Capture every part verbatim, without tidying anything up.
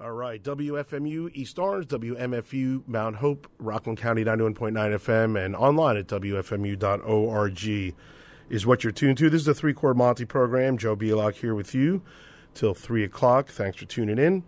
All right, W F M U East Orange, W M F U Mount Hope, Rockland County ninety-one point nine F M, and online at W F M U dot org is what you're tuned to. This is the Three Chord Monty program. Joe Bielak here with you till three o'clock. Thanks for tuning in.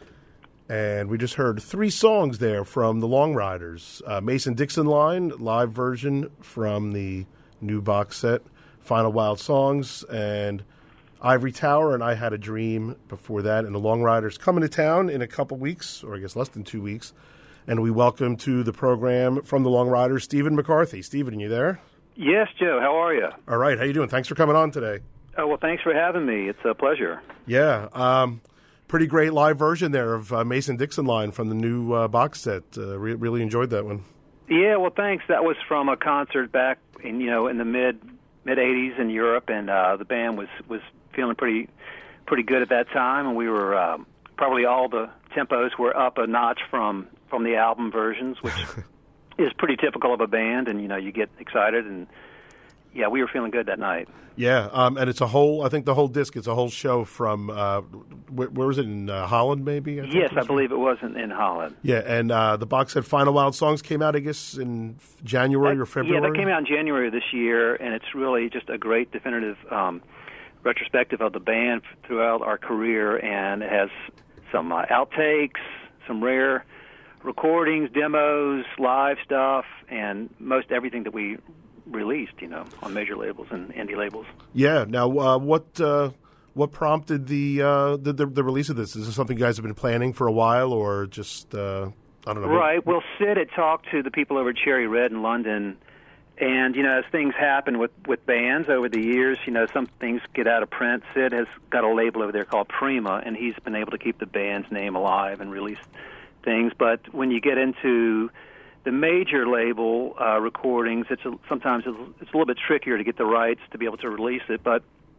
And we just heard three songs there from the Long Riders. Uh, Mason-Dixon Line, live version from the new box set, Final Wild Songs, and Ivory Tower and I Had a Dream before that. And the Long Riders coming to town in a couple weeks, or I guess less than two weeks. And we welcome to the program from the Long Riders, Stephen McCarthy. Stephen, are you there? Yes, Joe. How are you? All right. How you doing? Thanks for coming on today. Oh, well, thanks for having me. It's a pleasure. Yeah. Um, pretty great live version there of uh, Mason-Dixon Line from the new uh, box set. Uh, re- really enjoyed that one. Yeah, well, thanks. That was from a concert back in, you know, in the mid mid eighties in Europe, and uh, the band was was feeling pretty pretty good at that time, and we were um, probably all the tempos were up a notch from from the album versions, which is pretty typical of a band, and you know you get excited, and yeah, we were feeling good that night. Yeah, um, and it's a whole. I think the whole disc. It's a whole show from. Uh, where, where was it in uh, Holland? Maybe. I yes, I believe it was in, in Holland. Yeah, and uh, the box set Final Wild Songs came out, I guess, in January that, or February. Yeah, that came out in January of this year, and it's really just a great definitive um, retrospective of the band throughout our career, and it has some uh, outtakes, some rare recordings, demos, live stuff, and most everything that we released, you know, on major labels and indie labels. Yeah. Now, uh, what uh, what prompted the, uh, the, the the release of this? Is this something you guys have been planning for a while, or just uh, I don't know? Right. Well, Sid had talked to the people over at Cherry Red in London, and you know, as things happen with with bands over the years, you know, some things get out of print. Sid has got a label over there called Prima, and he's been able to keep the band's name alive and release things. But when you get into the major label uh, recordings, it's a, sometimes it's, it's a little bit trickier to get the rights to be able to release it, but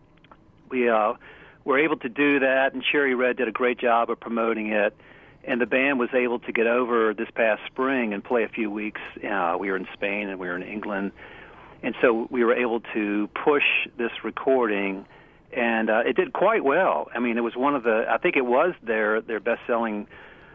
we uh, were able to do that, and Cherry Red did a great job of promoting it, and the band was able to get over this past spring and play a few weeks. Uh, we were in Spain and we were in England, and so we were able to push this recording, and uh, it did quite well. I mean, it was one of the, I think it was their, their best-selling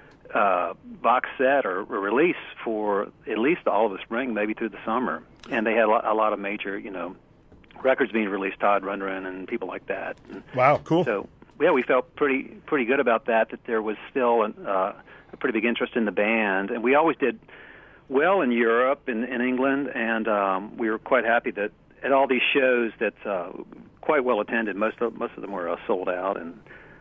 Uh, box set or, or release for at least all of the spring, maybe through the summer. And they had a lot, a lot of major, you know, records being released, Todd Rundgren and people like that. And wow, cool. So, yeah, we felt pretty pretty good about that, that there was still an, uh, a pretty big interest in the band. And we always did well in Europe and in England, and um, we were quite happy that at all these shows that uh, quite well attended, most of, most of them were uh, sold out. And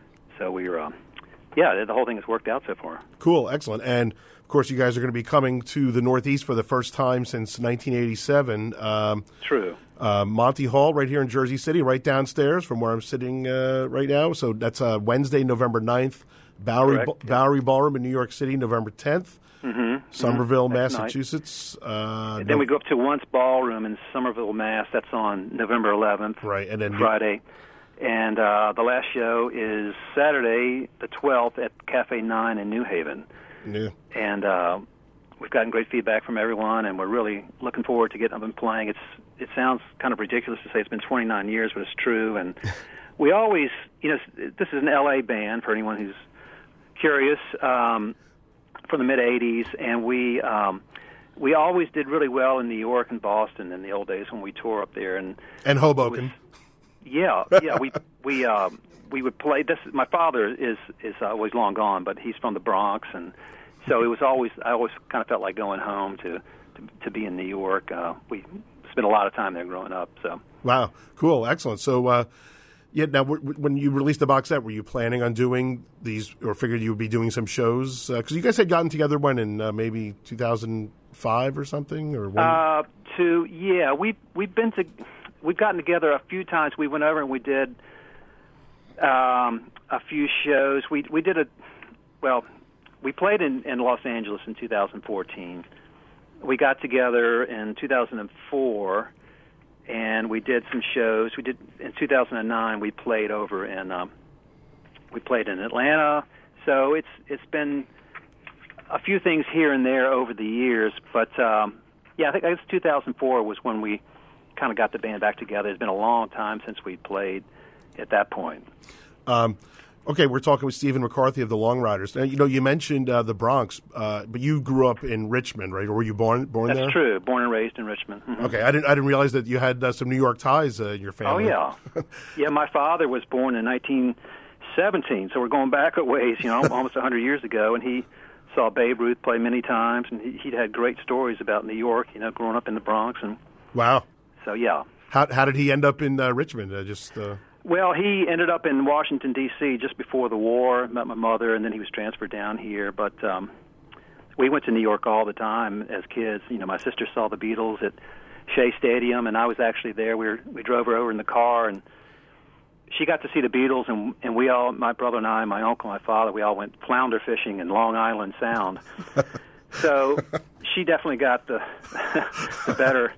so we were... Uh, Yeah, the whole thing has worked out so far. Cool, excellent. And, of course, you guys are going to be coming to the Northeast for the first time since nineteen eighty-seven. Um, True. Uh, Monty Hall right here in Jersey City, right downstairs from where I'm sitting uh, right now. So that's uh, Wednesday, November ninth. Bowery, Correct, ba- Bowery Ballroom in New York City, November tenth. Mm-hmm. Somerville, mm-hmm. Massachusetts. Uh, and then no- we go up to Once Ballroom in Somerville, Mass. That's on November eleventh, right, and then Friday. And uh, the last show is Saturday, the twelfth, at Cafe Nine in New Haven. Yeah. And uh, we've gotten great feedback from everyone, and we're really looking forward to getting up and playing. It's it sounds kind of ridiculous to say it's been twenty-nine years, but it's true. And we always, you know, this is an L A band for anyone who's curious, um, from the mid eighties, and we um, we always did really well in New York and Boston in the old days when we toured up there, and and Hoboken. Yeah, yeah, we we um, we would play. This my father is is uh, always long gone, but he's from the Bronx, and so it was always I always kind of felt like going home to to, to be in New York. Uh, we spent a lot of time there growing up. So wow, cool, excellent. So uh, yeah, now w- when you released the box set, were you planning on doing these, or figured you would be doing some shows? Because uh, you guys had gotten together when in uh, maybe two thousand five or something, or when? Uh, to yeah, we we've been to. We've gotten together a few times. We went over and we did um, a few shows. We we did a well. We played in, in Los Angeles in two thousand fourteen. We got together in two thousand four, and we did some shows. We did in two thousand nine. We played over in um, we played in Atlanta. So it's it's been a few things here and there over the years. But um, yeah, I think I guess two thousand four was when we kind of got the band back together. It's been a long time since we played at that point. Um, Okay, we're talking with Stephen McCarthy of the Long Riders. Now, you know, you mentioned uh, the Bronx, uh, but you grew up in Richmond, right? Or were you born born That's there? That's true. Born and raised in Richmond. Mm-hmm. Okay, I didn't I didn't realize that you had uh, some New York ties uh, in your family. Oh yeah, yeah. My father was born in nineteen seventeen, so we're going back a ways, you know, almost a hundred years ago, and he saw Babe Ruth play many times, and he, he'd had great stories about New York, you know, growing up in the Bronx, and wow. So yeah. How how did he end up in uh, Richmond? Uh, just. Uh... Well, he ended up in Washington, D C just before the war, met my mother, and then he was transferred down here. But um, we went to New York all the time as kids. You know, my sister saw the Beatles at Shea Stadium, and I was actually there. We were, we drove her over in the car, and she got to see the Beatles, and, and we all, my brother and I, my uncle, my father, we all went flounder fishing in Long Island Sound. So she definitely got the the better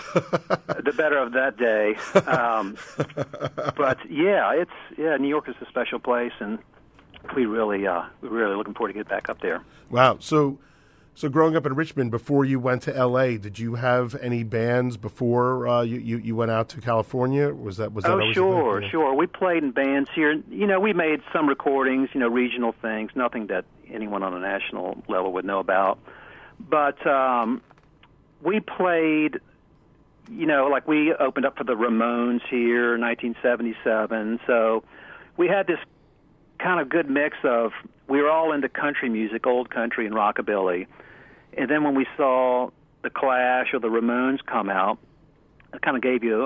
the better of that day. Um, but yeah, it's yeah, New York is a special place, and we really uh, we're really looking forward to get back up there. Wow. So so growing up in Richmond, before you went to L A, did you have any bands before uh, you, you you went out to California? Was that was that oh always sure a thing? sure we played in bands here. You know, we made some recordings, you know, regional things, nothing that anyone on a national level would know about. But um, we played, you know, like we opened up for the Ramones here in nineteen seventy-seven. So we had this kind of good mix of, we were all into country music, old country and rockabilly. And then when we saw the Clash or the Ramones come out, it kind of gave you,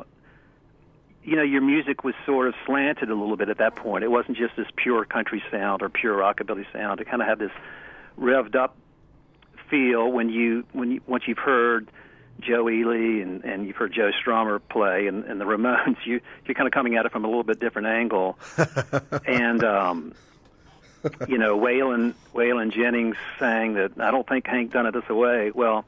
you know, your music was sort of slanted a little bit at that point. It wasn't just this pure country sound or pure rockabilly sound. It kind of had this revved up feel when you when you, once you've heard Joe Ely and, and you've heard Joe Strummer play and, and the Ramones, you you're kind of coming at it from a little bit different angle. and um, you know, Waylon Waylon Jennings sang that, I don't think Hank done it this way. Well,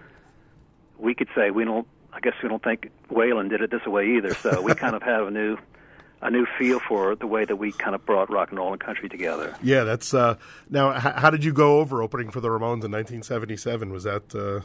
we could say we don't. I guess we don't think Waylon did it this way either. So we kind of have a new. a new feel for the way that we kind of brought rock and roll and country together. Yeah, that's uh, now. H- how did you go over opening for the Ramones in nineteen seventy-seven? Was that? Uh...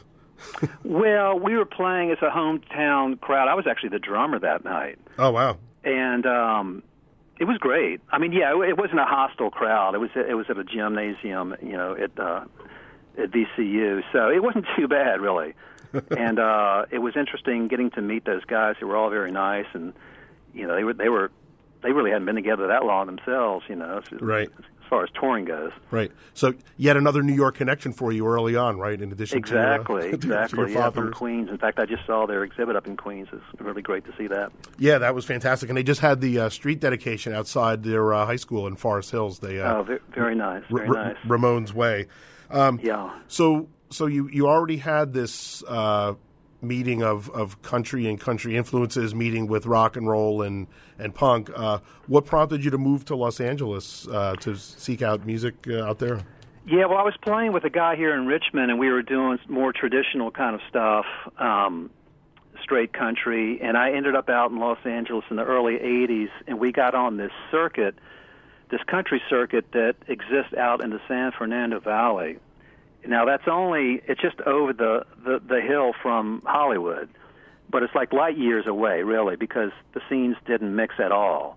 Well, we were playing as a hometown crowd. I was actually the drummer that night. Oh wow! And um, it was great. I mean, yeah, it, it wasn't a hostile crowd. It was it was at a gymnasium, you know, at uh, at V C U. So it wasn't too bad, really. and uh, it was interesting getting to meet those guys who were all very nice, and you know, they were they were. They really hadn't been together that long themselves, you know, as, right. as far as touring goes. Right. So yet another New York connection for you early on, right, in addition exactly, to, uh, exactly, to your yeah, father's. from Queens. In fact, I just saw their exhibit up in Queens. It's really great to see that. Yeah, that was fantastic. And they just had the uh, street dedication outside their uh, high school in Forest Hills. They, uh, oh, very, very nice, very R- nice. Ramones Way. Um, yeah. So so you, you already had this uh, meeting of, of country and country influences, meeting with rock and roll and, and punk. Uh, what prompted you to move to Los Angeles uh, to seek out music uh, out there? Yeah, well, I was playing with a guy here in Richmond, and we were doing more traditional kind of stuff, um, straight country, and I ended up out in Los Angeles in the early eighties, and we got on this circuit, this country circuit that exists out in the San Fernando Valley. Now, that's only, it's just over the, the, the hill from Hollywood, but it's like light years away, really, because the scenes didn't mix at all.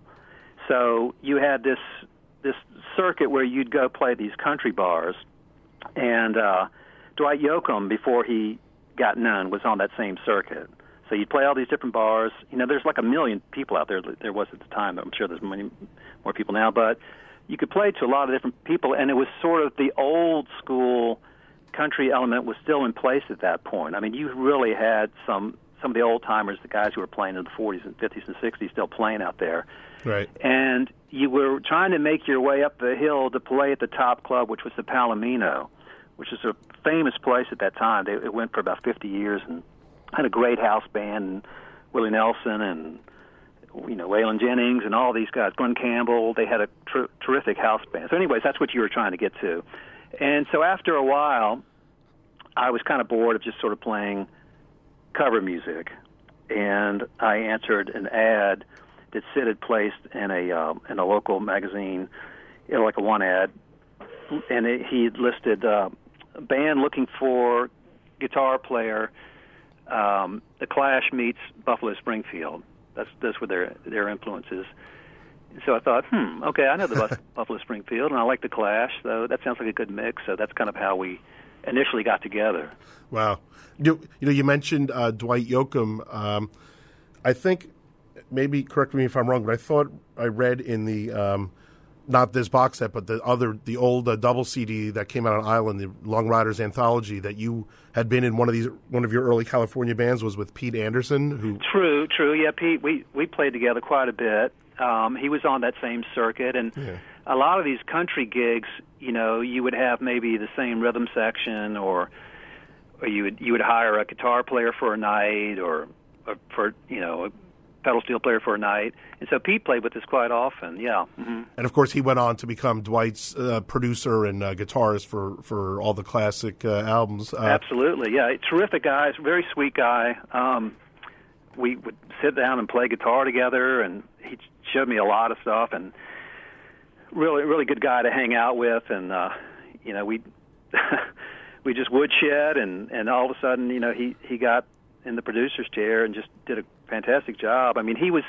So you had this this circuit where you'd go play these country bars, and uh, Dwight Yoakam, before he got known, was on that same circuit. So you'd play all these different bars. You know, there's like a million people out there. There was at the time. I'm sure there's many more people now, but you could play to a lot of different people, and it was sort of the old school country element was still in place at that point. I mean, you really had some some of the old timers, the guys who were playing in the forties and fifties and sixties, still playing out there. Right. And you were trying to make your way up the hill to play at the top club, which was the Palomino, which is a famous place at that time. They, it went for about fifty years and had a great house band, and Willie Nelson and you know Waylon Jennings and all these guys, Glenn Campbell. They had a ter- terrific house band. So anyways, that's what you were trying to get to. And so after a while, I was kind of bored of just sort of playing cover music, and I answered an ad that Sid had placed in a um, in a local magazine, you know, like a one ad, and it, he listed uh, a band looking for guitar player. Um, the Clash meets Buffalo Springfield. That's that's where their their influences. So I thought, hmm, okay, I know the Bus- Buffalo Springfield, and I like the Clash, so that sounds like a good mix. So that's kind of how we initially got together. Wow. You, you know, you mentioned uh, Dwight Yoakam. Um, I think, maybe correct me if I'm wrong, but I thought I read in the um, not this box set, but the other, the old uh, double C D that came out on Island, the Long Riders Anthology, that you had been in one of these, one of your early California bands was with Pete Anderson. Who True, true. Yeah, Pete, we we played together quite a bit. Um, he was on that same circuit, and yeah. a lot of these country gigs, you know, you would have maybe the same rhythm section, or or you would you would hire a guitar player for a night, or, or for you know a pedal steel player for a night, and so Pete played with us quite often. Yeah, mm-hmm. And of course he went on to become Dwight's uh, producer and uh, guitarist for, for all the classic uh, albums. Uh, Absolutely, yeah, terrific guy, very sweet guy. Um, we would sit down and play guitar together, and he showed me a lot of stuff, and really, really good guy to hang out with. And uh, you know, we we just woodshed, and, and all of a sudden, you know, he, he got in the producer's chair and just did a fantastic job. I mean, he was.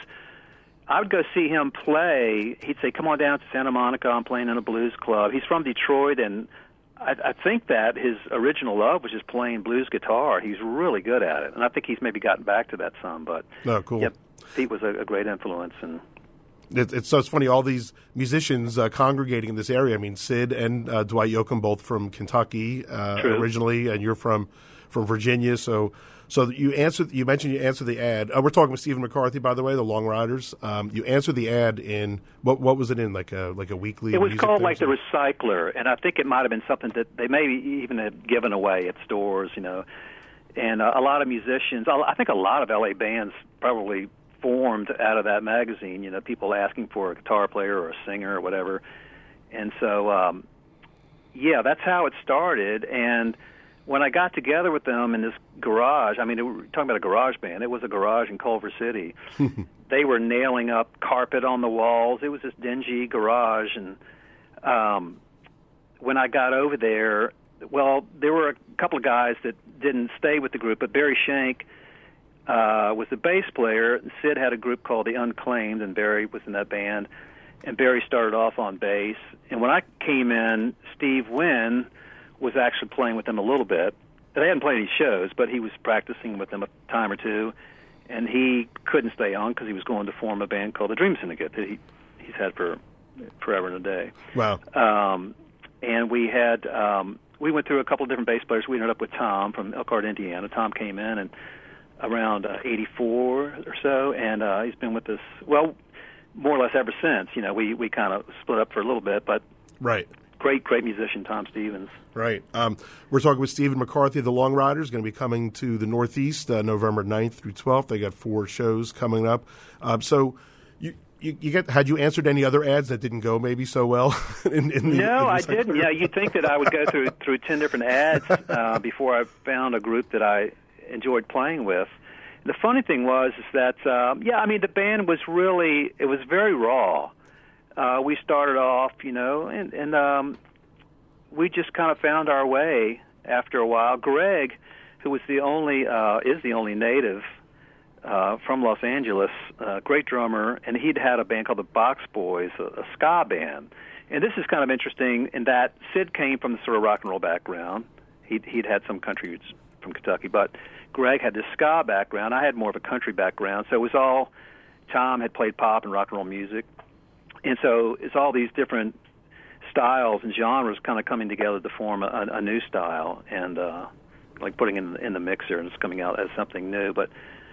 I would go see him play. He'd say, "Come on down to Santa Monica. I'm playing in a blues club." He's from Detroit, and I, I think that his original love was just playing blues guitar. He's really good at it, and I think he's maybe gotten back to that some. But oh, cool. Yep, Pete was a, a great influence, and it, it's so it's funny. All these musicians uh, congregating in this area. I mean, Sid and uh, Dwight Yoakam, both from Kentucky uh, originally, and you're from from Virginia. So, so you answered. You mentioned you answered the ad. Uh, we're talking with Stephen McCarthy, by the way, the Long Riders. Um, you answered the ad in what? What was it in? Like a like a weekly. It was music called thing, like so? the Recycler, and I think it might have been something that they maybe even had given away at stores, you know. And uh, a lot of musicians, I think a lot of L A bands probably formed out of that magazine. You know, people asking for a guitar player or a singer or whatever. And so, um, yeah, that's how it started. And when I got together with them in this garage, I mean, we're talking about a garage band. It was a garage in Culver City. They were nailing up carpet on the walls. It was this dingy garage. And um, when I got over there, well, there were a couple of guys that didn't stay with the group, but Barry Shank uh, was the bass player. Sid had a group called The Unclaimed, and Barry was in that band. And Barry started off on bass. And when I came in, Steve Wynn was actually playing with them a little bit. They hadn't played any shows, but he was practicing with them a time or two. And he couldn't stay on because he was going to form a band called the Dream Syndicate that he, he's had for forever and a day. Wow. Um, and we had... Um, we went through a couple of different bass players. We ended up with Tom from Elkhart, Indiana. Tom came in and around uh, eighty-four or so, and uh, he's been with us, well, more or less ever since. You know, we, we kind of split up for a little bit, but right. Great, great musician, Tom Stevens. Right. Um, we're talking with Stephen McCarthy, the Long Riders, going to be coming to the Northeast uh, November ninth through twelfth. They got four shows coming up. Um, so you, you, you get had you answered any other ads that didn't go maybe so well? in, in the, no, in I didn't. Yeah, you'd think that I would go through through ten different ads uh, before I found a group that I enjoyed playing with. The funny thing was is that, um, yeah, I mean, the band was really, it was very raw. Uh, we started off, you know, and, and um, we just kind of found our way after a while. Greg, who was the only, uh, is the only native uh, from Los Angeles, uh, great drummer, and he'd had a band called the Box Boys, a, a ska band. And this is kind of interesting in that Sid came from the sort of rock and roll background. He'd, he'd had some country roots from Kentucky, but Greg had this ska background. I had more of a country background, so it was all, Tom had played pop and rock and roll music. And so it's all these different styles and genres kind of coming together to form a, a new style, and uh, like putting it in, in the mixer, and it's coming out as something new. But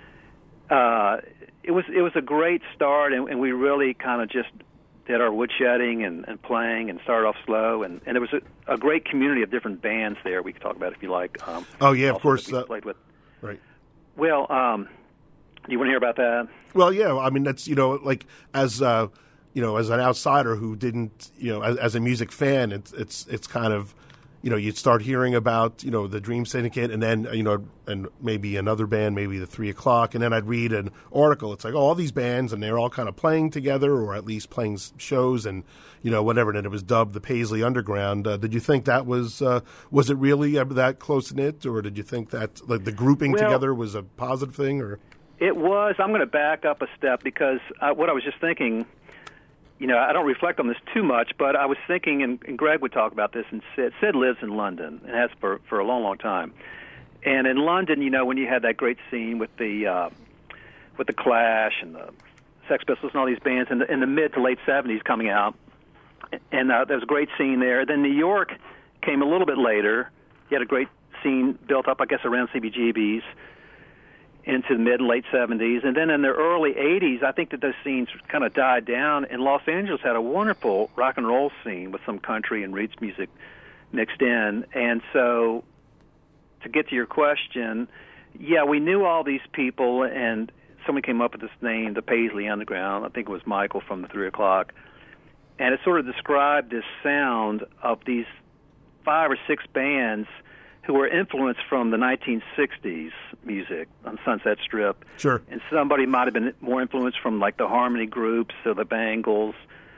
uh, it was it was a great start, and, and we really kind of just did our woodshedding and, and playing and started off slow. And, and there was a, a great community of different bands there we could talk about if you like. Um, oh, yeah, of course. We uh, played with. Right. Well, um, do you want to hear about that? Well, yeah. I mean, that's, you know, like as, uh, you know, as an outsider who didn't, you know, as, as a music fan, it's, it's, it's kind of, you know, you'd start hearing about, you know, the Dream Syndicate, and then, you know, and maybe another band, maybe the Three O'Clock, and then I'd read an article. It's like, oh, all these bands, and they're all kind of playing together, or at least playing shows, and, you know, whatever. And it was dubbed the Paisley Underground. Uh, did you think that was, uh, was it really uh, that close-knit, or did you think that like the grouping well, together was a positive thing, or? It was. I'm going to back up a step because uh, what I was just thinking, you know, I don't reflect on this too much, but I was thinking, and, and Greg would talk about this, and Sid, Sid lives in London, and has for, for a long, long time. And in London, you know, when you had that great scene with the uh, with the Clash and the Sex Pistols and all these bands in the, in the mid to late seventies coming out, and uh, there was a great scene there. Then New York came a little bit later. You had a great scene built up, I guess, around C B G B's into the mid and late seventies. And then in the early eighties, I think that those scenes kind of died down, and Los Angeles had a wonderful rock and roll scene with some country and roots music mixed in. And so to get to your question, yeah, we knew all these people, and someone came up with this name, the Paisley Underground. I think it was Michael from the Three O'Clock. And it sort of described this sound of these five or six bands who were influenced from the nineteen sixties music on Sunset Strip. Sure. And somebody might have been more influenced from, like, the harmony groups or the Bangles.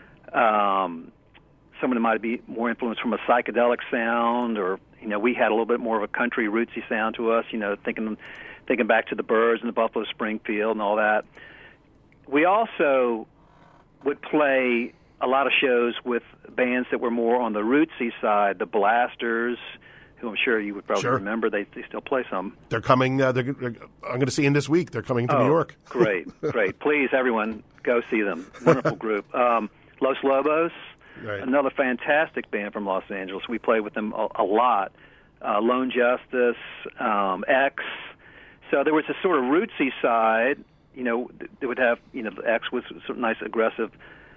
Um, somebody might be more influenced from a psychedelic sound, or, you know, we had a little bit more of a country rootsy sound to us, you know, thinking thinking back to the Byrds and the Buffalo Springfield and all that. We also would play a lot of shows with bands that were more on the rootsy side, the Blasters, who I'm sure you would probably sure. remember. They they still play some. They're coming. Uh, they're, I'm going to see them this week. They're coming to oh, New York. Great, great. Please, everyone, go see them. Wonderful group. Um, Los Lobos, right. Another fantastic band from Los Angeles. We played with them a, a lot. Uh, Lone Justice, um, X. So there was a sort of rootsy side. You know, they would have, you know, X was a sort of nice, aggressive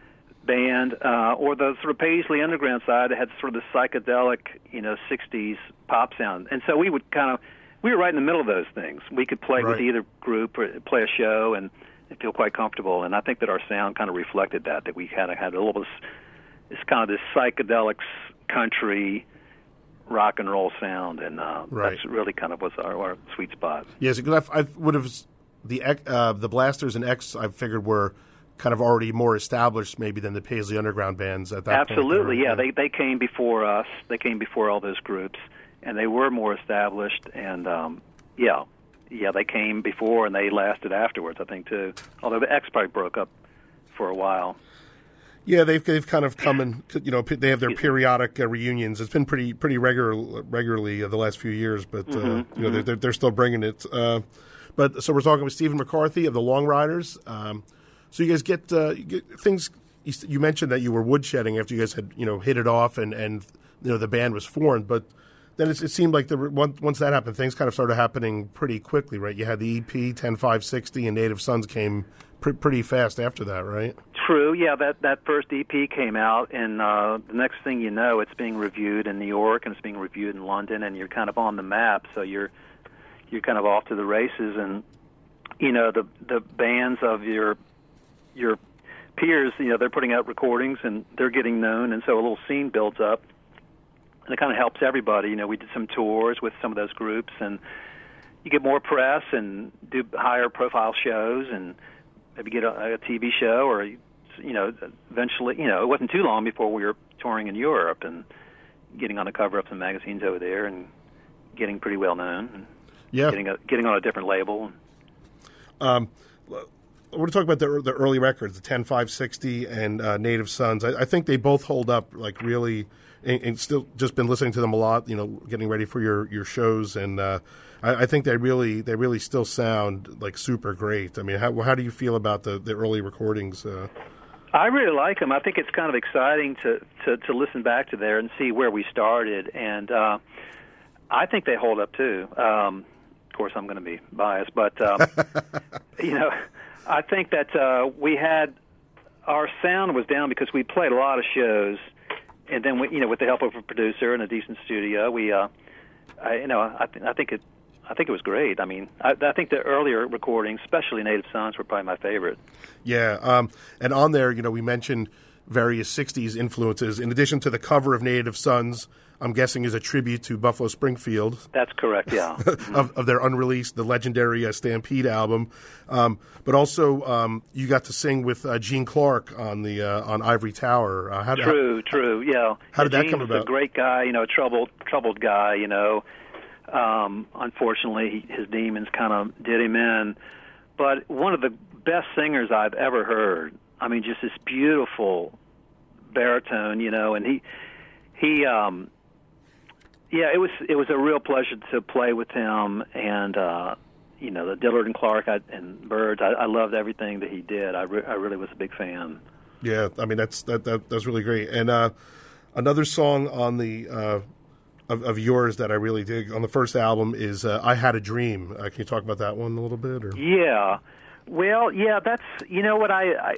band, uh, or the sort of Paisley Underground side that had sort of the psychedelic, you know, sixties pop sound. And so we would kind of, we were right in the middle of those things. We could play right. with either group or play a show and, and feel quite comfortable. And I think that our sound kind of reflected that, that we kind of had a little bit, this kind of this psychedelic country rock and roll sound, and uh, right. that's really kind of was our, our sweet spot. Yes, because I, I would have, the uh, the Blasters and X, I figured were kind of already more established maybe than the Paisley Underground bands at that Absolutely, point. yeah. They they came before us. They came before all those groups, and they were more established. And um, yeah, yeah, they came before and they lasted afterwards, I think, too. Although the X probably broke up for a while. Yeah, they've they've kind of come and, you know, they have their periodic uh, reunions. It's been pretty pretty regular regularly uh, the last few years, but uh, mm-hmm, you know mm-hmm. they're they're still bringing it. Uh, but so we're talking with Stephen McCarthy of the Long Riders. Um, So you guys get, uh, you get things. You, you mentioned that you were woodshedding after you guys had, you know, hit it off and, and you know the band was formed. But then it, it seemed like the once, once that happened, things kind of started happening pretty quickly, right? You had the E P ten five sixty and Native Sons came pr- pretty fast after that, right? True. Yeah, that that first E P came out, and uh, the next thing you know, it's being reviewed in New York and it's being reviewed in London, and you're kind of on the map. So you're you're kind of off to the races, and you know the the bands of your your peers, you know, they're putting out recordings and they're getting known, and so a little scene builds up, and it kind of helps everybody. You know, we did some tours with some of those groups, and you get more press and do higher profile shows, and maybe get a, a T V show, or you know, eventually, you know, it wasn't too long before we were touring in Europe and getting on the cover of some magazines over there and getting pretty well known, and yeah, getting a, getting on a different label. Um. I want to talk about the the early records, the ten five sixty and uh, Native Sons. I, I think they both hold up, like really, and, and still just been listening to them a lot. You know, getting ready for your, your shows, and uh, I, I think they really they really still sound like super great. I mean, how how do you feel about the, the early recordings? Uh? I really like them. I think it's kind of exciting to, to, to listen back to there and see where we started, and uh, I think they hold up too. Um, of course, I'm going to be biased, but um, you know. I think that uh, we had our sound was down because we played a lot of shows, and then we, you know, with the help of a producer and a decent studio, we, uh, I, you know, I, th- I think it, I think it was great. I mean, I, I think the earlier recordings, especially Native Sons, were probably my favorite. Yeah, um, and on there, you know, we mentioned various sixties influences in addition to the cover of Native Sons. I'm guessing is a tribute to Buffalo Springfield. That's correct, yeah. of, of their unreleased, the legendary uh, Stampede album. Um, but also, um, you got to sing with uh, Gene Clark on the uh, on Ivory Tower. Uh, how, true, how, true, yeah. How did yeah, that Gene come was about? A great guy, you know, a troubled, troubled guy. You know, um, unfortunately, his demons kind of did him in. But one of the best singers I've ever heard. I mean, just this beautiful baritone, you know, and he he um, yeah, it was it was a real pleasure to play with him, and uh, you know, the Dillard and Clark I, and Byrds. I, I loved everything that he did. I re- I really was a big fan. Yeah, I mean that's that, that that's really great. And uh, another song on the uh, of, of yours that I really dig on the first album is uh, "I Had a Dream." Uh, can you talk about that one a little bit? Or? Yeah, well, yeah, that's you know what I, I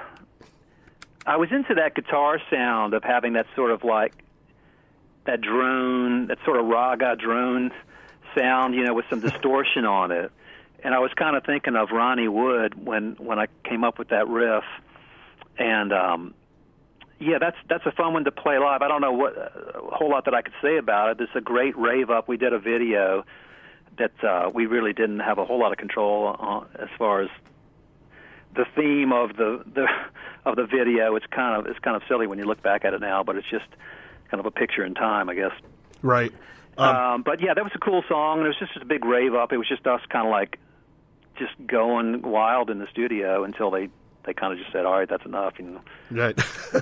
I was into that guitar sound of having that sort of like that drone, that sort of raga drone sound, you know, with some distortion on it. And I was kind of thinking of Ronnie Wood when when I came up with that riff. And um, yeah, that's that's a fun one to play live. I don't know what a whole lot that I could say about it. It's a great rave up. We did a video that uh, we really didn't have a whole lot of control on as far as the theme of the, the of the video. It's kind of it's kind of silly when you look back at it now, but it's just kind of a picture in time, I guess. Right. Um, um, but yeah, that was a cool song, and it was just a big rave up. It was just us kind of like just going wild in the studio until they. They kind of just said, all right, that's enough. You know. Right.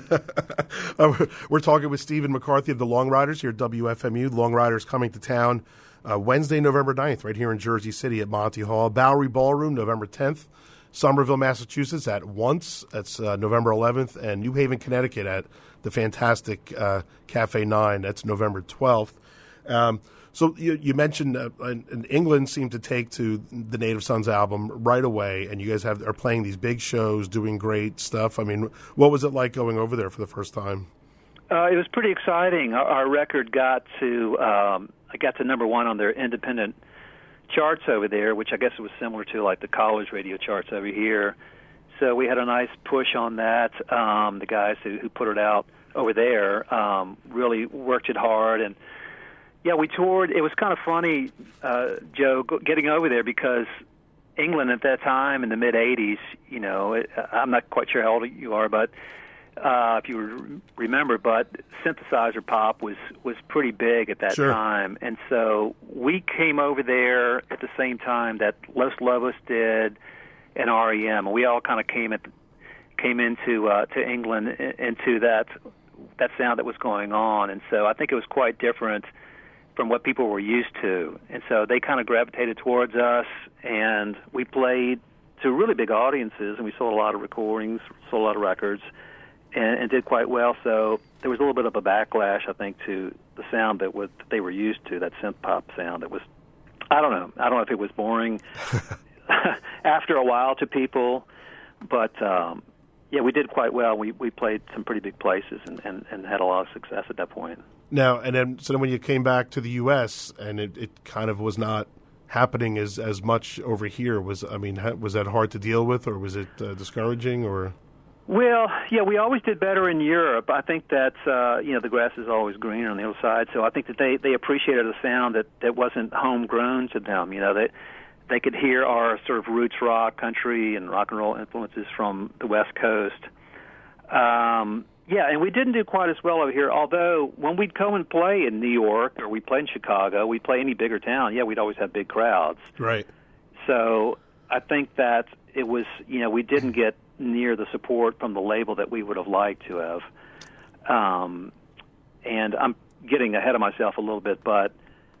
uh, we're talking with Stephen McCarthy of the Long Riders here at W F M U. The Long Riders coming to town uh, Wednesday, November ninth, right here in Jersey City at Monty Hall. Bowery Ballroom, November tenth. Somerville, Massachusetts at Once. That's uh, November eleventh. And New Haven, Connecticut at the fantastic uh, Cafe nine. That's November twelfth. Um, So you, you mentioned uh, in England seemed to take to the Native Sons album right away, and you guys have are playing these big shows, doing great stuff. I mean, what was it like going over there for the first time? Uh, it was pretty exciting. Our, our record got to um, I got to number one on their independent charts over there, which I guess was similar to like the college radio charts over here. So we had a nice push on that. Um, the guys who, who put it out over there um, really worked it hard. And yeah, we toured. It was kind of funny, uh, Joe, getting over there because England at that time in the mid eighties, you know, it, I'm not quite sure how old you are, but uh, if you remember, but synthesizer pop was, was pretty big at that Sure. time. And so we came over there at the same time that Los Lobos did and R E M. And we all kind of came at, came into uh, to England into that that sound that was going on. And so I think it was quite different from what people were used to. And so they kind of gravitated towards us, and we played to really big audiences, and we sold a lot of recordings, sold a lot of records, and, and did quite well. So there was a little bit of a backlash, I think, to the sound that, was, that they were used to, that synth pop sound that was, I don't know, I don't know if it was boring after a while to people, but um, yeah, we did quite well. We, we played some pretty big places and, and, and had a lot of success at that point. Now, and then so then when you came back to the U S and it, it kind of was not happening as, as much over here, was I mean, was that hard to deal with, or was it uh, discouraging, or? Well, yeah, we always did better in Europe. I think that uh, you know the grass is always greener on the other side, so I think that they, they appreciated a sound that, that wasn't homegrown to them. You know, they they could hear our sort of roots rock, country, and rock and roll influences from the West Coast. Um, Yeah, and we didn't do quite as well over here, although when we'd come and play in New York or we'd play in Chicago, we'd play any bigger town, yeah, we'd always have big crowds. Right. So I think that it was, you know, we didn't get near the support from the label that we would have liked to have. Um, and I'm getting ahead of myself a little bit, but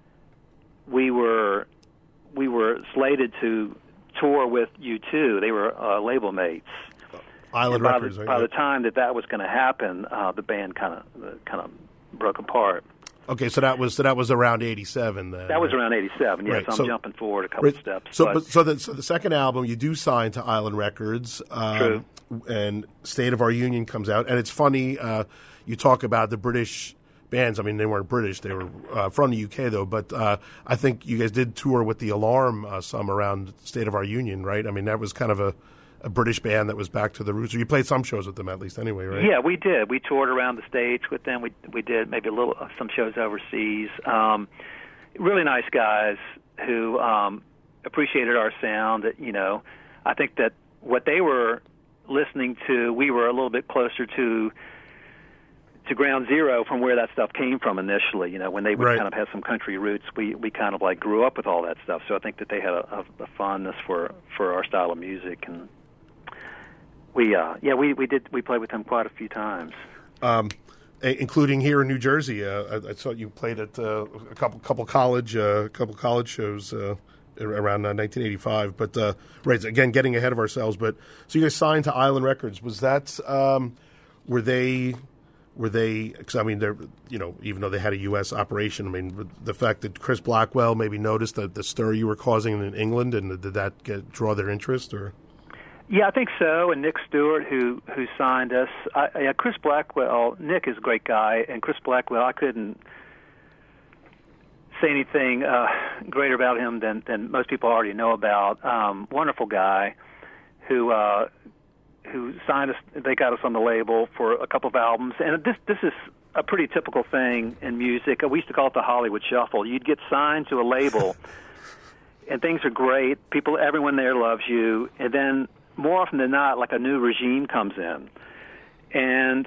we were we were slated to tour with U two. They were uh, label mates. Island by Records. The, right? by the time that that was going to happen, uh, the band kind of uh, kind of broke apart. Okay, so that was so that was around eighty-seven. Then That was around eighty-seven. Yes, Right, I'm so- jumping forward a couple Right. of steps. So, but, but, so, the, so the second album you do sign to Island Records, um, True. and State of Our Union comes out, and it's funny. Uh, you talk about the British bands. I mean, they weren't British; they were uh, from the U K, though. But uh, I think you guys did tour with the Alarm uh, some around State of Our Union, right? I mean, that was kind of a, a British band that was back to the roots. Or you played some shows with them, at least, anyway, right? yeah, we did. We toured around the States with them. We we did maybe a little uh, some shows overseas. Um, really nice guys who um, appreciated our sound. You know, I think that what they were listening to, we were a little bit closer to to ground zero from where that stuff came from initially. You know, when they would Right. kind of have some country roots, we, we kind of like grew up with all that stuff. So I think that they had a, a, a fondness for, for our style of music, and we uh, yeah we, we did we played with them quite a few times. Um, including here in New Jersey. Uh, I, I saw you played at uh, a couple couple college uh, couple college shows uh, around uh, nineteen eighty-five. But uh, right, again, getting ahead of ourselves. But so you guys signed to Island Records. Was that um, were they were they? Because I mean, they're you know even though they had a U S operation, I mean the fact that Chris Blackwell maybe noticed the, the stir you were causing in England, and did that get, draw their interest or? Yeah, I think so. And Nick Stewart, who who signed us, I, yeah, Chris Blackwell. Nick is a great guy, and Chris Blackwell, I couldn't say anything uh, greater about him than than most people already know about. Um, wonderful guy, who uh, who signed us. They got us on the label for a couple of albums, and this this is a pretty typical thing in music. We used to call it the Hollywood Shuffle. You'd get signed to a label, and things are great. People, everyone there loves you, and then more often than not, like a new regime comes in. And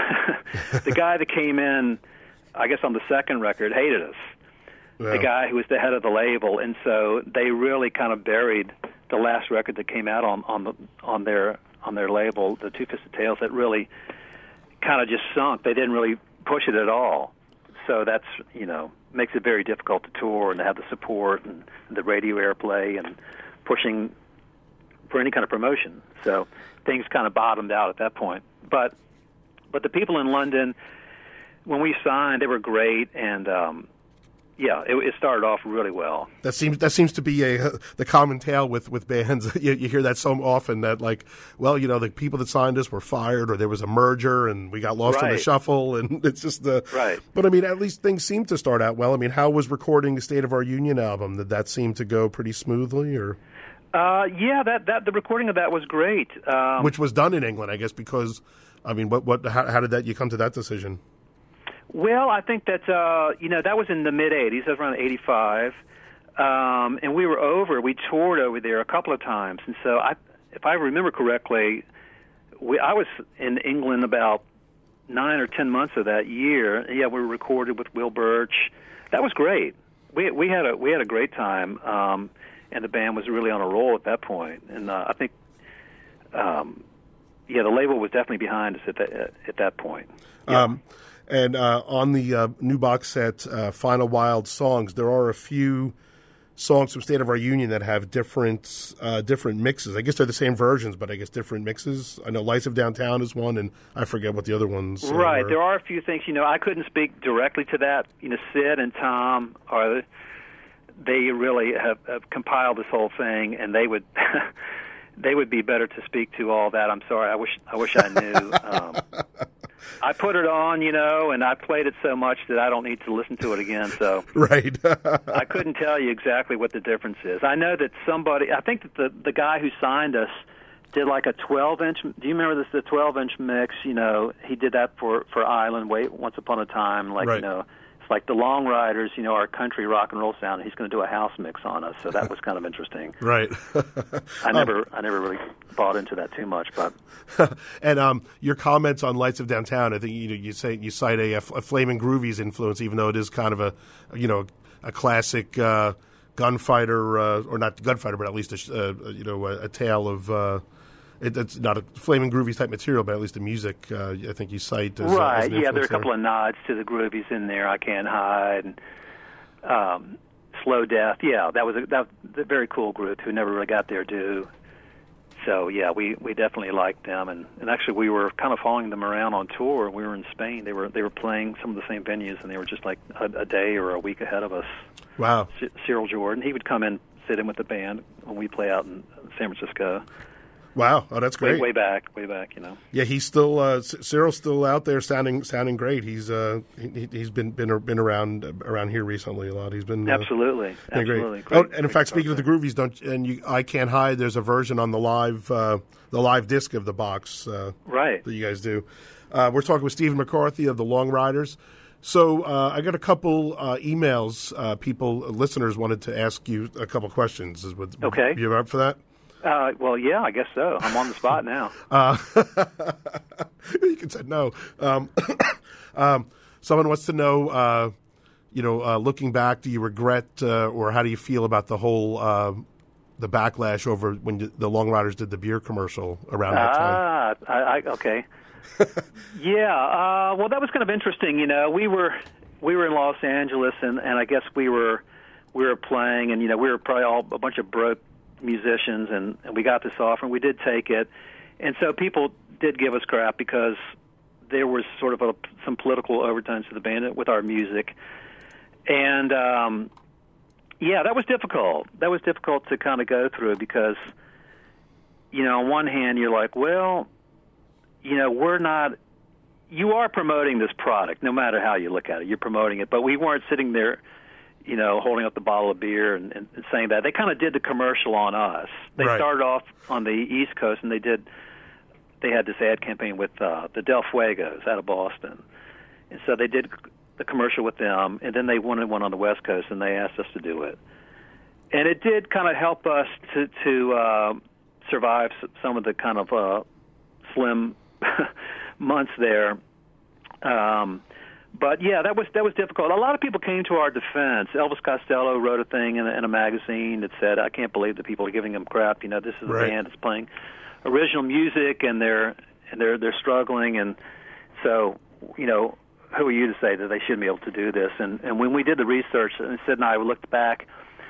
the guy that came in, I guess on the second record, hated us. Yeah. The guy who was the head of the label. And so they really kind of buried the last record that came out on, on, the, on, their, on their label, the Two Fisted Tales, that really kind of just sunk. They didn't really push it at all. So that's, you know, makes it very difficult to tour and to have the support and the radio airplay and pushing for any kind of promotion. So things kind of bottomed out at that point. But but the people in London, when we signed, they were great, and um, yeah, it, it started off really well. That seems that seems to be a the common tale with with bands. you, you hear that so often that like, well, you know, the people that signed us were fired, or there was a merger, and we got lost right. in the shuffle, and it's just the right. But I mean, at least things seem to start out well. I mean, how was recording the State of Our Union album? Did that seem to go pretty smoothly, or? Uh, yeah, that, that the recording of that was great. Um, Which was done in England, I guess, because I mean, what what how, how did that you come to that decision? Well, I think that uh, you know that was in the mid eighties, that was around eighty-five, um, and we were over. We toured over there a couple of times, and so I, if I remember correctly, we I was in England about nine or ten months of that year. Yeah, we recorded with Will Birch. That was great. We we had a we had a great time. Um, And the band was really on a roll at that point. And uh, I think, um, yeah, the label was definitely behind us at that, at that point. Yeah. Um, and uh, on the uh, new box set, uh, Final Wild Songs, there are a few songs from State of Our Union that have different uh, different mixes. I guess they're the same versions, but I guess different mixes. I know Lights of Downtown is one, and I forget what the other ones uh, Right. were. There are a few things. You know, I couldn't speak directly to that. You know, Sid and Tom are... They really have, have compiled this whole thing, and they would they would be better to speak to all that. I'm sorry. I wish I wish I knew. Um, I put it on, you know, and I played it so much that I don't need to listen to it again. So right, I couldn't tell you exactly what the difference is. I know that somebody. I think that the the guy who signed us did like a twelve inch. Do you remember this? The twelve inch mix. You know, he did that for for Island. Wait, once upon a time, like right. you know. It's like the Long Riders, you know, our country rock and roll sound. He's going to do a house mix on us, so that was kind of interesting. Right. I never, um, I never really bought into that too much, but. And um, your comments on Lights of Downtown, I think you know, you say you cite a, a Flamin' Groovies influence, even though it is kind of a, you know, a classic uh, gunfighter, uh, or not gunfighter, but at least a, uh, you know, a, a tale of. Uh, It, it's not a Flamin' Groovies type material, but at least the music, uh, I think you cite. As, right, uh, as yeah, there are a there. couple of nods to the Groovies in there. I Can't Hide, and um, Slow Death. Yeah, that was a, that was a very cool group who never really got their due. So, yeah, we, we definitely liked them. And, and actually, we were kind of following them around on tour. We were in Spain. They were they were playing some of the same venues, and they were just like a, a day or a week ahead of us. Wow. C- Cyril Jordan, he would come in, sit in with the band when we play out in San Francisco. Wow! Oh, that's great. Way, way back, way back, you know. Yeah, he's still uh, Cyril's still out there, sounding sounding great. He's uh, he, he's been been been around around here recently a lot. He's been uh, absolutely, absolutely. Great. Great, oh, and in great fact, speaking of the Groovies, don't and you, I Can't Hide. There's a version on the live uh, the live disc of the box, uh, right? That you guys do. Uh, we're talking with Stephen McCarthy of the Long Riders. So uh, I got a couple uh, emails. Uh, people, listeners, wanted to ask you a couple questions. Is what, okay, you up for that? Uh, well, yeah, I guess so. I'm on the spot now. Uh, you can say no. Um, um, someone wants to know, uh, you know, uh, looking back, do you regret uh, or how do you feel about the whole uh, the backlash over when the Long Riders did the beer commercial around that time. Ah, I, I, okay. yeah, uh, well, that was kind of interesting. You know, we were we were in Los Angeles, and, and I guess we were we were playing, and you know, we were probably all a bunch of broke musicians, and, and we got this offer, and we did take it, and so people did give us crap because there was sort of a, some political overtones to the band with our music, and um, yeah, that was difficult. That was difficult to kind of go through because, you know, on one hand, you're like, well, you know, we're not, you are promoting this product, no matter how you look at it. You're promoting it, but we weren't sitting there, you know, holding up the bottle of beer and, and saying that. They kind of did the commercial on us. They right. started off on the East Coast, and they did, they had this ad campaign with uh, the Del Fuegos out of Boston. And so they did the commercial with them, and then they wanted one on the West Coast, and they asked us to do it. And it did kind of help us to, to uh, survive some of the kind of uh, slim months there. Um, but, yeah, that was that was difficult. A lot of people came to our defense. Elvis Costello wrote a thing in a, in a magazine that said, I can't believe that people are giving him crap. You know, this is a right. band that's playing original music, and they're and they're they're struggling. And so, you know, who are you to say that they shouldn't be able to do this? And, and when we did the research, and Sid and I looked back,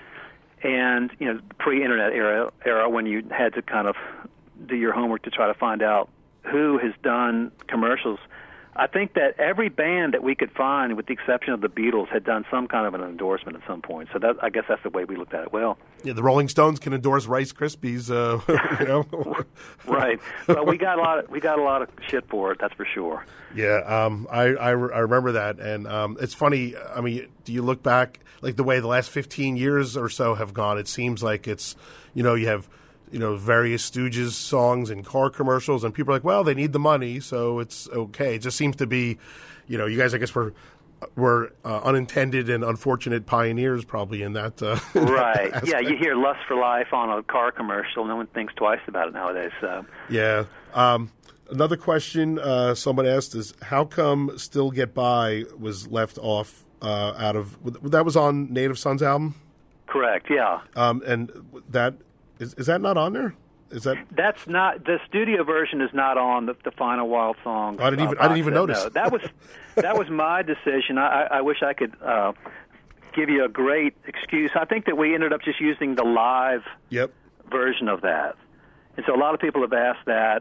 and, you know, pre-internet era, era when you had to kind of do your homework to try to find out who has done commercials, I think that every band that we could find, with the exception of the Beatles, had done some kind of an endorsement at some point. So that, I guess that's the way we looked at it. Well, yeah, the Rolling Stones can endorse Rice Krispies, uh, you know. Right. Well, we got a lot. Of, we got a lot of shit for it. That's for sure. Yeah, um, I, I, re- I remember that, and um, it's funny. I mean, do you look back, like the way the last fifteen years or so have gone? It seems like it's, you know, you have, you know, various Stooges songs and car commercials, and people are like, well, they need the money, so it's okay. It just seems to be, you know, you guys, I guess, were were uh, unintended and unfortunate pioneers probably in that. Uh, right. that yeah, you hear "Lust for Life" on a car commercial. No one thinks twice about it nowadays. So. Yeah. Um, another question uh, someone asked is, how come "Still Get By" was left off uh, out of that was on Native Sons album? Correct. Yeah. Um, and that. Is is that not on there? Is that that's not the studio version? Is not on the, the final Wild Song. I didn't even uh, I didn't even notice. No, that was that was my decision. I, I wish I could uh, give you a great excuse. I think that we ended up just using the live yep. version of that, and so a lot of people have asked that.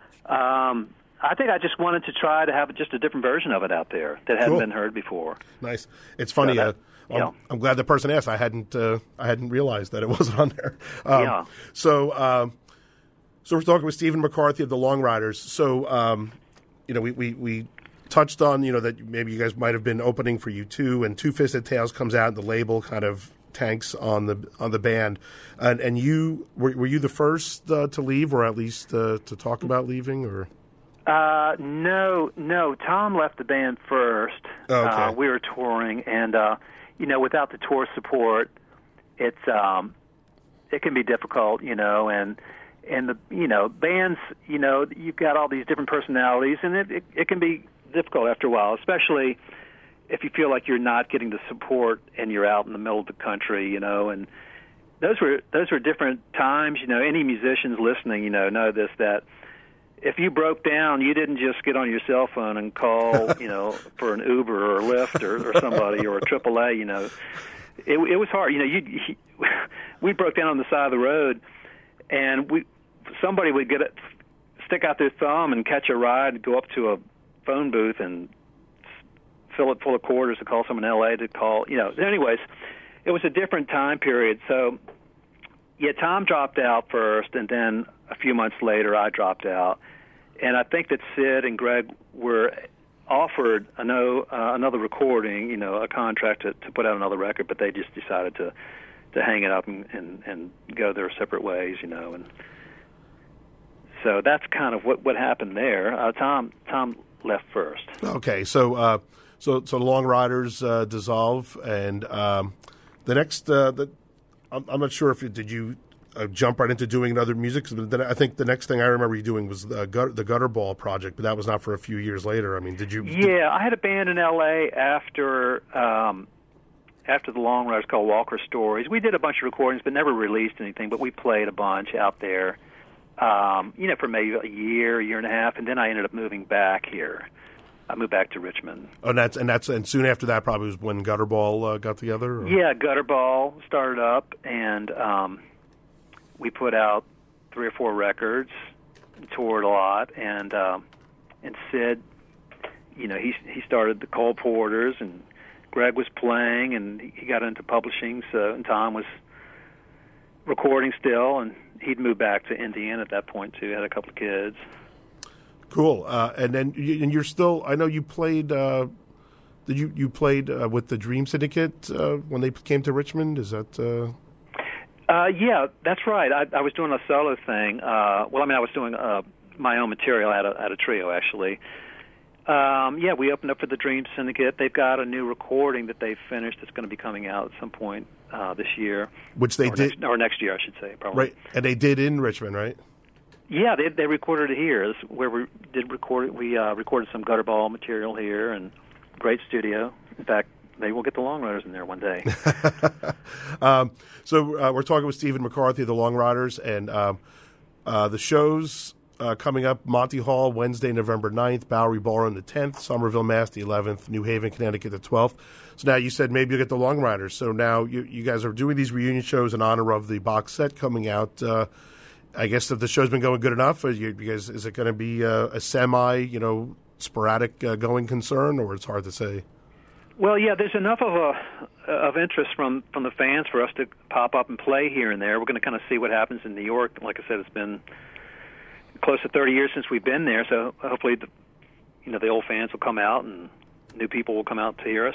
Um, I think I just wanted to try to have just a different version of it out there that hadn't cool. been heard before. Nice. It's funny. So that, uh, I'm, yeah. I'm glad the person asked. I hadn't. Uh, I hadn't realized that it wasn't on there. Um, yeah. So, um, so we're talking with Stephen McCarthy of the Long Riders. So, um, you know, we, we, we touched on, you know, that maybe you guys might have been opening for U two, and Two Fisted Tales comes out, and the label kind of tanks on the on the band. And, and you were, were you the first uh, to leave, or at least uh, to talk about leaving, or? Uh, no, no. Tom left the band first. Oh, okay. Uh, we were touring, and uh, you know, without the tour support, it's um, it can be difficult, you know, and and the you know bands, you know, you've got all these different personalities, and it, it it can be difficult after a while, especially if you feel like you're not getting the support and you're out in the middle of the country, you know, and those were those were different times, you know. Any musicians listening, you know, know this, that if you broke down, you didn't just get on your cell phone and call, you know, for an Uber or a Lyft or, or somebody or a triple A, you know. It, it was hard. You know, you, you, we broke down on the side of the road, and we somebody would get it, stick out their thumb and catch a ride, go up to a phone booth and fill it full of quarters to call someone in L A to call, you know. Anyways, it was a different time period. So, yeah, Tom dropped out first, and then a few months later I dropped out. And I think that Sid and Greg were offered a no, uh, another recording, you know, a contract to, to put out another record, but they just decided to, to hang it up and, and, and go their separate ways, you know. And so that's kind of what, what happened there. Uh, Tom Tom left first. Okay, so uh, so so the Long Riders uh, dissolve, and um, the next uh, the I'm, I'm not sure if you, did you uh, jump right into doing other music. But then I think the next thing I remember you doing was the, Gut, the Gutterball project, but that was not for a few years later. I mean, did you? Yeah, I had a band in L A after um, after the Long Riders called Walker Stories. We did a bunch of recordings, but never released anything. But we played a bunch out there, um, you know, for maybe a year, year and a half, and then I ended up moving back here. I moved back to Richmond. Oh, and that's and that's and soon after that probably was when Gutterball uh, got together. Or? Yeah, Gutterball started up, and um, we put out three or four records, toured a lot, and um, and Sid, you know, he he started the Cole Porters, and Greg was playing, and he got into publishing. So and Tom was recording still, and he'd moved back to Indiana at that point too. Had a couple of kids. Cool. Uh, and then you, and you're still. I know you played. Uh, did you you played uh, with the Dream Syndicate uh, when they came to Richmond? Is that? Uh... Uh, yeah, that's right. I, I was doing a solo thing. Uh, well, I mean, I was doing uh, my own material at a, at a trio, actually. Um, yeah, we opened up for the Dream Syndicate. They've got a new recording that they've finished that's going to be coming out at some point uh, this year. Which they or did, next, or next year, I should say, probably. Right, and they did in Richmond, right? Yeah, they they recorded it here. This is where we did record it. We uh, recorded some Gutterball material here, and great studio. In fact, maybe we'll get the Long Riders in there one day. um, so uh, we're talking with Stephen McCarthy of the Long Riders, and um, uh, the shows uh, coming up: Monty Hall Wednesday, November ninth, Bowery Ballroom the tenth, Somerville, Mass the eleventh, New Haven, Connecticut the twelfth. So now you said maybe you'll get the Long Riders. So now you you guys are doing these reunion shows in honor of the box set coming out. Uh, I guess if the show's been going good enough, are you, you guys, is it going to be uh, a semi, you know, sporadic uh, going concern, or it's hard to say? Well, yeah, there's enough of a of interest from, from the fans for us to pop up and play here and there. We're going to kind of see what happens in New York. Like I said, it's been close to thirty years since we've been there, so hopefully, the, you know, the old fans will come out and new people will come out to hear us.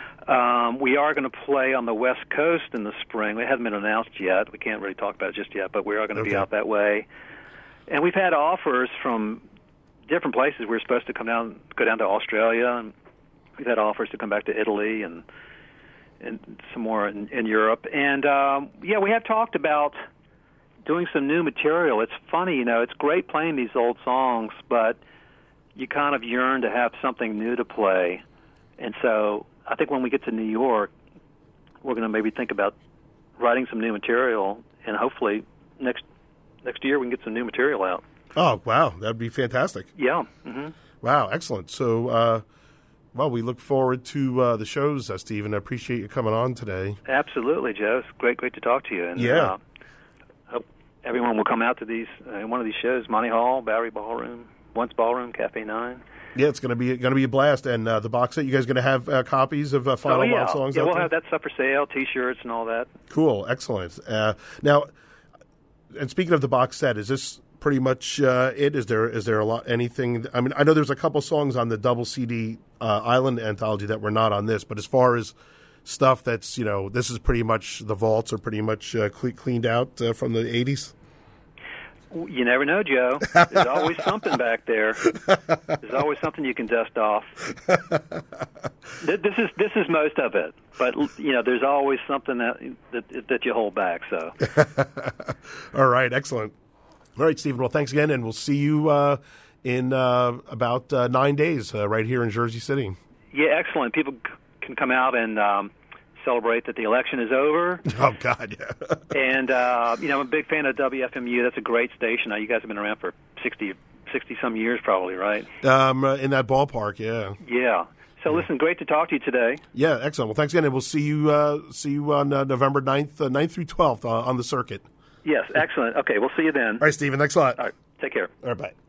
Um, we are going to play on the West Coast in the spring. It hasn't been announced yet. We can't really talk about it just yet, but we are going to okay. be out that way. And we've had offers from different places. We're supposed to come down, go down to Australia, and we've had offers to come back to Italy and and some more in, in Europe. And um, yeah, we have talked about doing some new material. It's funny, you know, it's great playing these old songs, but you kind of yearn to have something new to play. And so I think when we get to New York, we're going to maybe think about writing some new material, and hopefully next next year we can get some new material out. Oh, wow. That would be fantastic. Yeah. Mm-hmm. Wow, excellent. So, uh, well, we look forward to uh, the shows, uh, Stephen. I appreciate you coming on today. Absolutely, Joe. It's great, great to talk to you. And, yeah. Uh, hope everyone will come out to these uh, one of these shows, Monty Hall, Bowery Ballroom, Once Ballroom, Cafe nine. Yeah, it's going to be going to be a blast, and uh, the box set. You guys going to have uh, copies of uh, Final oh, yeah. Wild Songs? Yeah, out we'll there? have that stuff for sale, T-shirts and all that. Cool, excellent. Uh, now, and speaking of the box set, is this pretty much uh, it? Is there is there a lot anything? I mean, I know there's a couple songs on the double C D uh, Island anthology that were not on this, but as far as stuff that's you know, this is pretty much the vaults are pretty much uh, cle- cleaned out uh, from the eighties. You never know, Joe. There's always something back there. There's always something you can dust off. This is this is most of it, but you know, there's always something that that, that you hold back. So, all right, excellent. All right, Stephen. Well, thanks again, and we'll see you uh, in uh, about uh, nine days uh, right here in Jersey City. Yeah, excellent. People c- can come out and um, celebrate that the election is over. Oh, God, yeah. And, uh, you know, I'm a big fan of W F M U. That's a great station. Now, you guys have been around for sixty, sixty-some years probably, right? Um, uh, in that ballpark, yeah. Yeah. So, yeah. Listen, great to talk to you today. Yeah, excellent. Well, thanks again, and we'll see you uh, see you on uh, November ninth, uh, ninth through twelfth uh, on the circuit. Yes, excellent. Okay, we'll see you then. All right, Stephen, thanks a lot. All right, take care. All right, bye.